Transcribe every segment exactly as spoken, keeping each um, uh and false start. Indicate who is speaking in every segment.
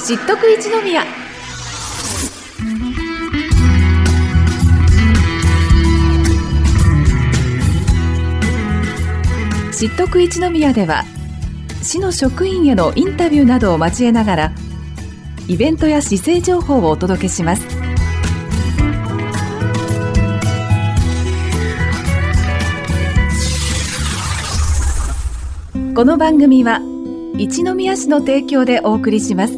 Speaker 1: 知っとく一宮。知っとく一宮では、市の職員へのインタビューなどを交えながら、イベントや市政情報をお届けします。この番組は一宮市の提供でお送りします。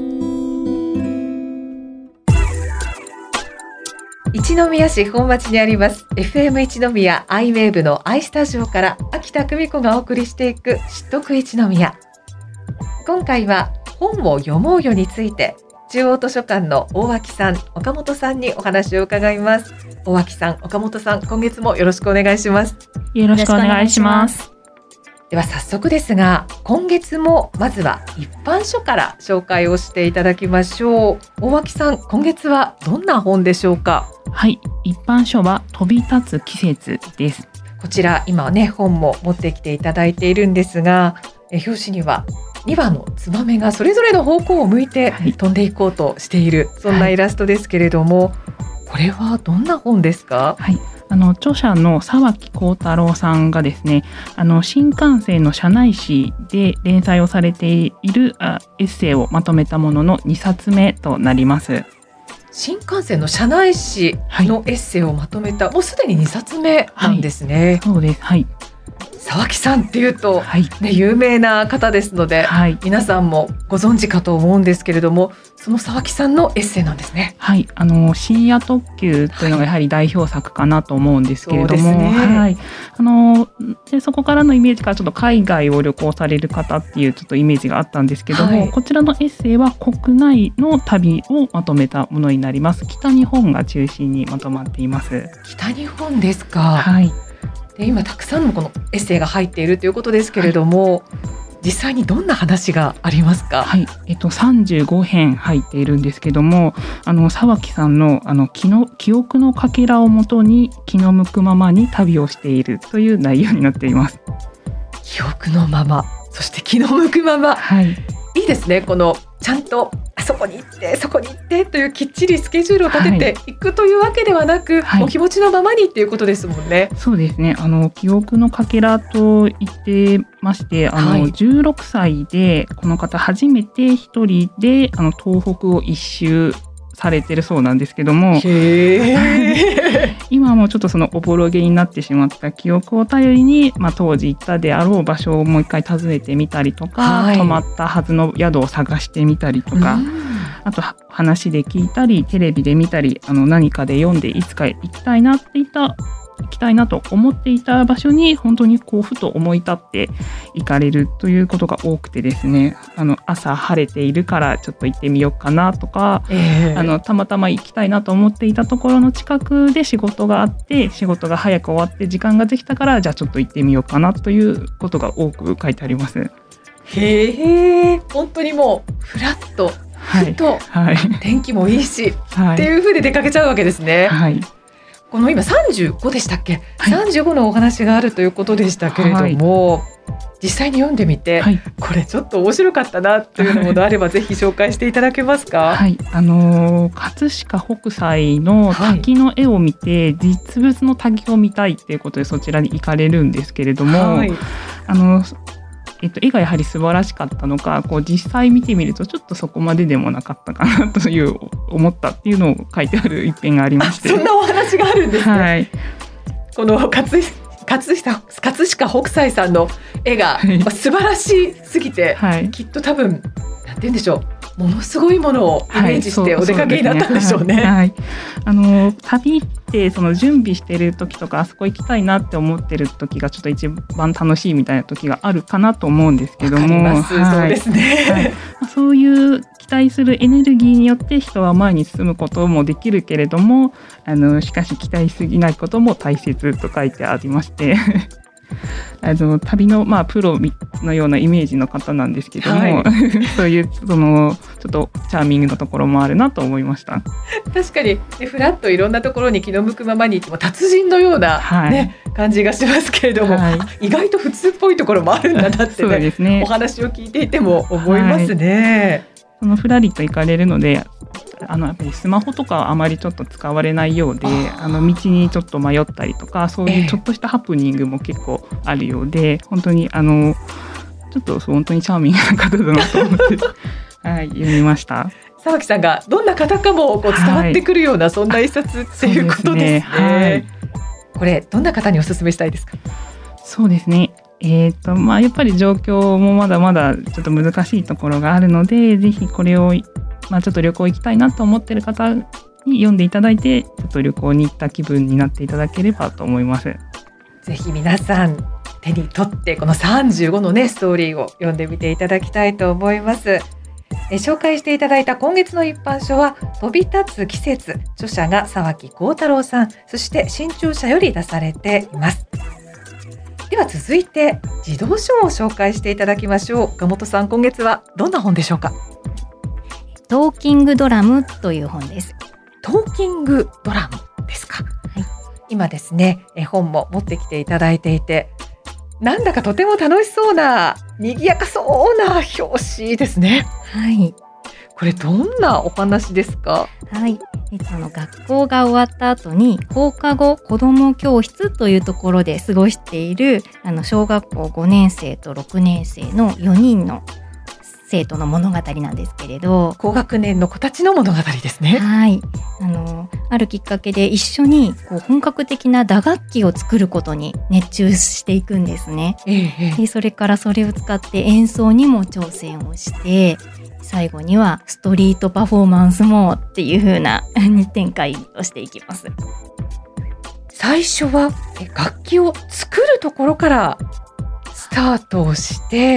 Speaker 1: 一宮市本町にあります エフエム 一宮アイウェーブの アイスタジオから秋田久美子がお送りしていく知っとく一宮。今回は本を読もうよについて、中央図書館の大脇さん、岡本さんにお話を伺います。大脇さん、岡本さん、今月もよろしくお願いします。
Speaker 2: よろしくお願いします。
Speaker 1: では早速ですが、今月もまずは一般書から紹介をしていただきましょう。大脇さん、今月はどんな本でしょうか？
Speaker 2: はい、一般書は飛び立つ季節です。
Speaker 1: こちら今ね、本も持ってきていただいているんですが、え表紙にはにばのツバメがそれぞれの方向を向いて飛んでいこうとしている、はい、そんなイラストですけれども、はい、これはどんな本ですか？
Speaker 2: はい、あの著者の沢木幸太郎さんがですね、あの新幹線の車内誌で連載をされているあエッセイをまとめたもののにさつめとなります。
Speaker 1: 新幹線の車内誌のエッセイをまとめた、はい、もうすでににさつめなんですね。はい、
Speaker 2: そうです。はい。
Speaker 1: 沢木さんっていうと、
Speaker 2: はい
Speaker 1: ね、有名な方ですので、はい、皆さんもご存知かと思うんですけれども、その沢木さんのエッセイなんですね。
Speaker 2: はい、あの深夜特急というのがやはり代表作かなと思うんですけれども、はい、そうですね。はい、あのでそこからのイメージからちょっと海外を旅行される方っていうちょっとイメージがあったんですけども、はい、こちらのエッセイは国内の旅をまとめたものになります。北日本が中心にまとまっています。
Speaker 1: 北日本ですか？
Speaker 2: はい。
Speaker 1: で今たくさんのこのエッセイが入っているということですけれども、はい、実際にどんな話がありますか？
Speaker 2: はい、えっと、さんじゅうごへん入っているんですけども、あの沢木さんのあの記の記憶のかけらをもとに気の向くままに旅をしているという内容になっています。
Speaker 1: 記憶のまま、そして気の向くまま、はい、いいですね。このちゃんとあそこに行ってそこに行ってというきっちりスケジュールを立てていくというわけではなく、はい、お気持ちのままにっていうことですもんね。
Speaker 2: そうですね。あの記憶のかけらと言ってまして、あの、はい、じゅうろくさいでこの方初めて一人であの東北を一周されてるそうなんですけども、へ今もちょっとそのおぼろげになってしまった記憶を頼りに、まあ、当時行ったであろう場所をもう一回訪ねてみたりとか、はい、泊まったはずの宿を探してみたりとか、あと話で聞いたりテレビで見たり、あの何かで読んでいつか行きたいなっていった行きたいなと思っていた場所に本当にこうふと思い立って行かれるということが多くてですね、あの朝晴れているからちょっと行ってみようかなとか、えー、あのたまたま行きたいなと思っていたところの近くで仕事があって、仕事が早く終わって時間ができたから、じゃあちょっと行ってみようかなということが多く書いてあります。
Speaker 1: へえ、本当にもうフラッとふと、はいはい、天気もいいし、はい、っていう風で出かけちゃうわけですね。はい、この今さんじゅうごでしたっけ、はい、さんじゅうごのお話があるということでしたけれども、はい、実際に読んでみて、はい、これちょっと面白かったなというものあればぜひ紹介していただけますか？
Speaker 2: はい、あのー、葛飾北斎の滝の絵を見て、はい、実物の滝を見たいっていうことでそちらに行かれるんですけれども、はい、あのーえっと、絵がやはり素晴らしかったのか、こう実際見てみるとちょっとそこまででもなかったかなという思ったっていうのを書いてある一編がありまして、
Speaker 1: そんなお話があるんですね。はい、この葛飾北斎さんの絵が素晴らしすぎて、はい、きっと多分なんて言うんでしょう、ものすごいものをイメージしてお出かけになったんでしょうね。はい、はい、
Speaker 2: あの旅ってその準備してる時とか、あそこ行きたいなって思ってる時がちょっと一番楽しいみたいな時があるかなと思うんですけども、わかります、はい、そうですね、はい、そういう期待するエネルギーによって人は前に進むこともできるけれども、あのしかし期待しすぎないことも大切と書いてありましてあの旅の、まあ、プロのようなイメージの方なんですけども、はい、そういうそのちょっとチャーミングなところもあるなと思いました。
Speaker 1: 確かに、ね、フラッといろんなところに気の向くままに行っても達人のような、はいね、感じがしますけれども、はい、意外と普通っぽいところもあるんだなって、ねね、お話を聞いていても思いますね。
Speaker 2: そのふらりと行かれるので、あのやっぱりスマホとかはあまりちょっと使われないようで、あの道にちょっと迷ったりとか、そういうちょっとしたハプニングも結構あるようで、えー、本当にあのちょっと本当にチャーミングな方だなと思ってはい、読みました。
Speaker 1: 沢木さんがどんな方かもこう伝わってくるような、はい、そんな一冊っていうことですね。ですね、はい、これどんな方にお勧めしたいですか？
Speaker 2: そうですね、えーとまあ、やっぱり状況もまだまだちょっと難しいところがあるので、ぜひこれを、まあ、ちょっと旅行行きたいなと思っている方に読んでいただいて、ちょっと旅行に行った気分になっていただければと思います。
Speaker 1: ぜひ皆さん手に取ってこのさんじゅうごのねストーリーを読んでみていただきたいと思います。え紹介していただいた今月の一般書は飛び立つ季節、著者が沢木耕太郎さん、そして新潮社より出されています。では続いて児童書を紹介していただきましょう。岡本さん、今月はどんな本でしょうか？
Speaker 3: トーキングドラムという本です。
Speaker 1: トーキングドラムですか？はい、今ですね、絵本も持ってきていただいていて、なんだかとても楽しそうな賑やかそうな表紙ですね。
Speaker 3: はい。
Speaker 1: これどんなお話ですか？
Speaker 3: はい。えっと、あの学校が終わった後に放課後子ども教室というところで過ごしているあの小学校ごねん生とろくねん生のよにんの生徒の物語なんですけれど、
Speaker 1: 高学年の子たちの物語ですね。
Speaker 3: はい。あのあるきっかけで一緒にこう本格的な打楽器を作ることに熱中していくんですね。ええ、でそれからそれを使って演奏にも挑戦をして、最後にはストリートパフォーマンスもっていう風なに展開をしていきます。
Speaker 1: 最初は楽器を作るところからスタートをして、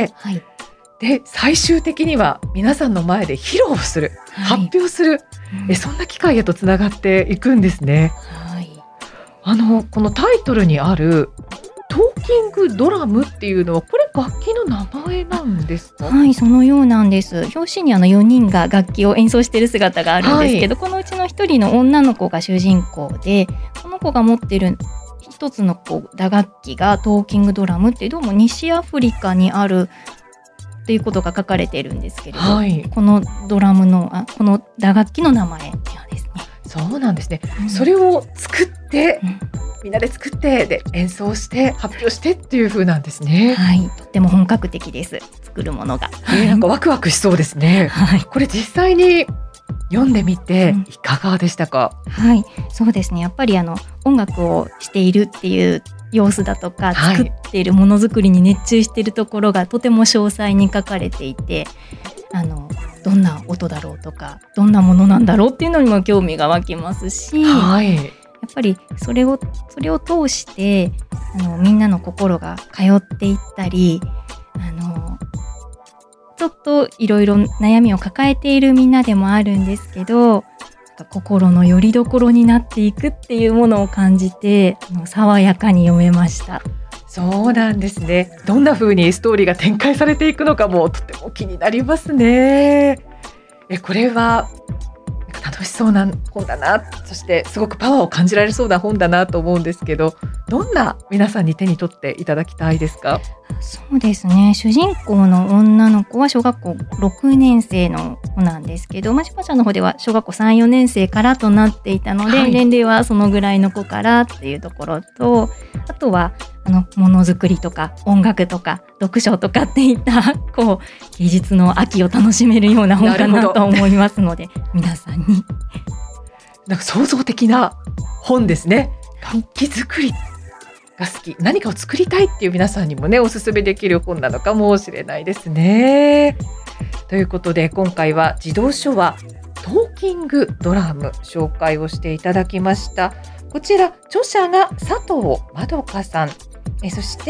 Speaker 1: はい、で最終的には皆さんの前で披露する、はい、発表する、うん、えそんな機会へとつながっていくんですね。はい、あのこのタイトルにあるトーキングドラムっていうのは、これ楽器の名前なんですか？
Speaker 3: はい、そのようなんです。表紙にあのよにんが楽器を演奏している姿があるんですけど、はい、このうちのひとりの女の子が主人公で、この子が持っている一つのこう打楽器がトーキングドラムって、どうも西アフリカにあるということが書かれているんですけれど、はい、このドラムのあこの打楽器の名前ですね。
Speaker 1: そうなんですね、うん、それを作って、うん、みんなで作ってで演奏して発表してっていう風なんですね。
Speaker 3: はい、とっても本格的です。作るものが、
Speaker 1: えー、なんかワクワクしそうですね。はい、これ実際に読んでみていかがでしたか？
Speaker 3: うん、はい、そうですね。やっぱりあの音楽をしているっていう様子だとか、はい、作っているものづくりに熱中しているところがとても詳細に書かれていて、あのどんな音だろうとかどんなものなんだろうっていうのにも興味が湧きますし、はい、やっぱりそれをそれを通してあのみんなの心が通っていったり、あのちょっといろいろ悩みを抱えているみんなでもあるんですけど、心の拠り所になっていくっていうものを感じて、爽やかに読めました。
Speaker 1: そうなんですね。どんな風にストーリーが展開されていくのかもとても気になりますね。えこれは楽しそうな本だな、そしてすごくパワーを感じられそうな本だなと思うんですけど、どんな皆さんに手に取っていただきたいですか？
Speaker 3: そうですね、主人公の女の子は小学校ろくねん生の子なんですけど、まあ、出版社の方では小学校さん、よねん生からとなっていたので、はい、年齢はそのぐらいの子からっていうところと、あとはあのものづくりとか音楽とか読書とかっていったこう芸術の秋を楽しめるような本かなと思いますので、皆さんに
Speaker 1: なんか創造的な本ですね。楽器作りが好き、何かを作りたいっていう皆さんにもねおすすめできる本なのかもしれないですね。ということで今回は児童書はトーキングドラム紹介をしていただきました。こちら著者が佐藤まどかさん、えそして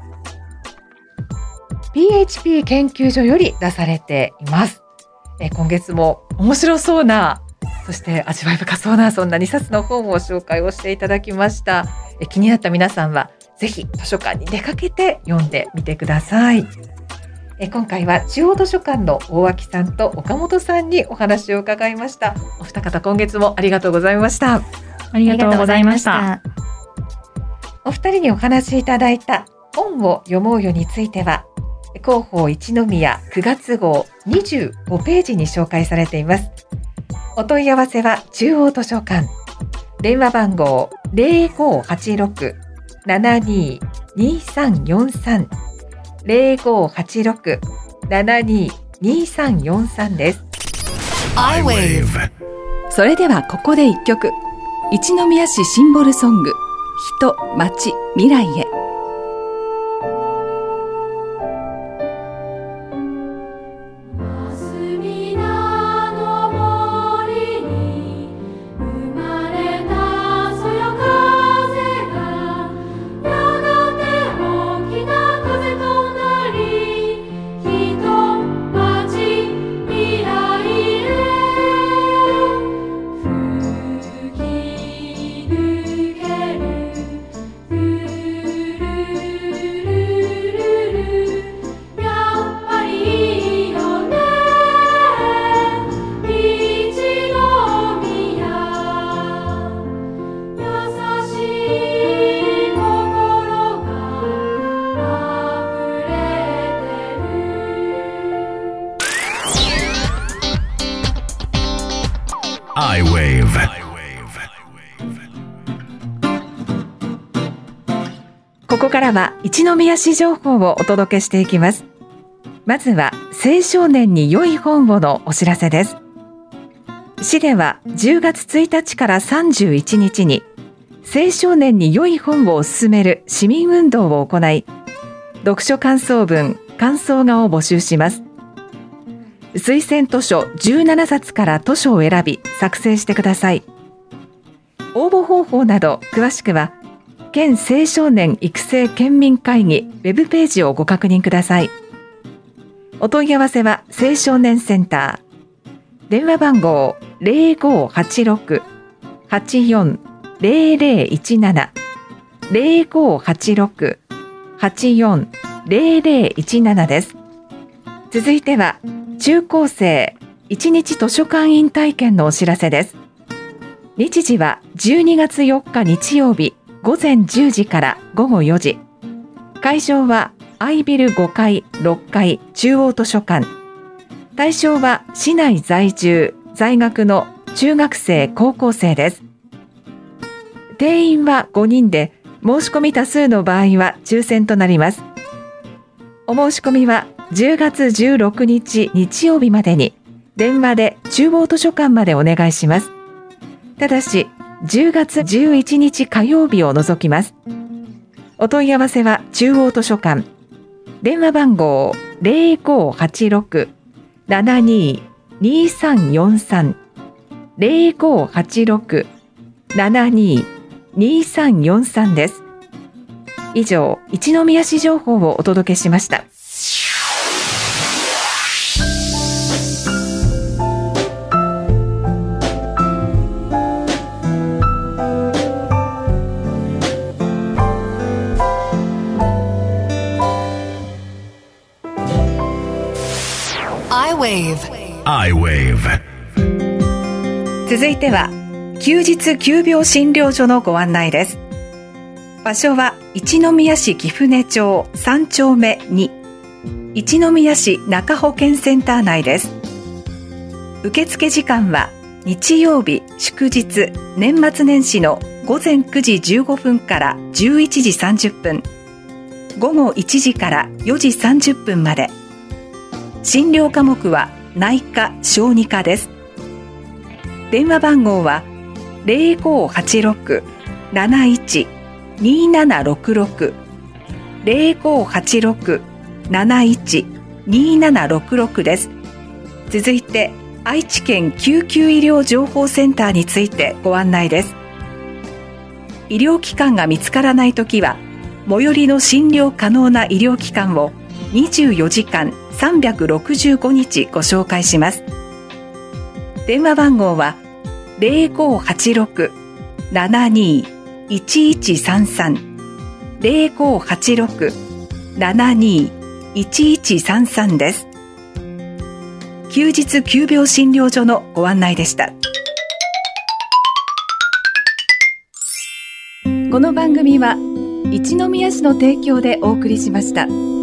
Speaker 1: ピーエイチピー 研究所より出されています。え今月も面白そうな、そして味わい深そうな、そんなにさつの本を紹介をしていただきました。え気になった皆さんはぜひ図書館に出かけて読んでみてください。え今回は中央図書館の大脇さんと岡本さんにお話を伺いました。お二方今月もありがとうございました。
Speaker 2: ありがとうございました。
Speaker 1: お二人にお話しいただいた本を読もうよについては広報一宮くがつ号にじゅうごページに紹介されています。お問い合わせは中央図書館、電話番号 ゼロごはちろく ななににさんよんさん ゼロごはちろく ななににさんよんさん です。
Speaker 4: アイウェーブ。それではここで一曲、一宮市シンボルソング、人、町、未来へ。
Speaker 5: アイウェーブ。
Speaker 1: ここからは一宮市情報をお届けしていきます。まずは青少年に良い本をのお知らせです。市ではじゅうがつついたちからさんじゅういちにちに青少年に良い本を進める市民運動を行い、読書感想文、感想画を募集します。推薦図書じゅうななさつから図書を選び作成してください。応募方法など詳しくは県青少年育成県民会議ウェブページをご確認ください。お問い合わせは青少年センター、電話番号 ゼロごはちろく はちよん ゼロゼロいちなな ゼロごはちろく はちよん ゼロゼロいちなな です。続いては中高生いちにち図書館員体験のお知らせです。日時はじゅうにがつよっか日曜日ごぜんじゅうじからごごよじ。会場はアイビルごかい、ろっかい中央図書館。対象は市内在住、在学の中学生、高校生です。定員はごにんで、申し込み多数の場合は抽選となります。お申し込みはじゅうがつじゅうろくにち日曜日までに電話で中央図書館までお願いします。ただしじゅうがつじゅういちにち火曜日を除きます。お問い合わせは中央図書館、電話番号 ゼロごはちろく ななににさんよんさん ゼロごはちろく ななににさんよんさん です。以上、一宮市情報をお届けしました。
Speaker 4: アイウェーブ。
Speaker 5: アイウェー
Speaker 1: ブ。続いては休日急病診療所のご案内です。場所は一宮市貴船町さんちょうめに、一宮市中保健センター内です。受付時間は日曜日、祝日、年末年始のごぜんくじじゅうごふんからじゅういちじさんじゅっぷん、ごごいちじからよじさんじゅっぷんまで。診療科目は内科・小児科です。電話番号はゼロごはちろく なないち にななろくろく ゼロごはちろく なないち にななろくろく です。続いて愛知県救急医療情報センターについてご案内です。医療機関が見つからないときは最寄りの診療可能な医療機関をにじゅうよじかんさんびゃくろくじゅうごにちご紹介します。電話番号はゼロごはちろく ななにいちいちさんさん ゼロごはちろく ななにいちいちさんさん です。休日急病診療所のご案内でした。この番組は一宮市の提供でお送りしました。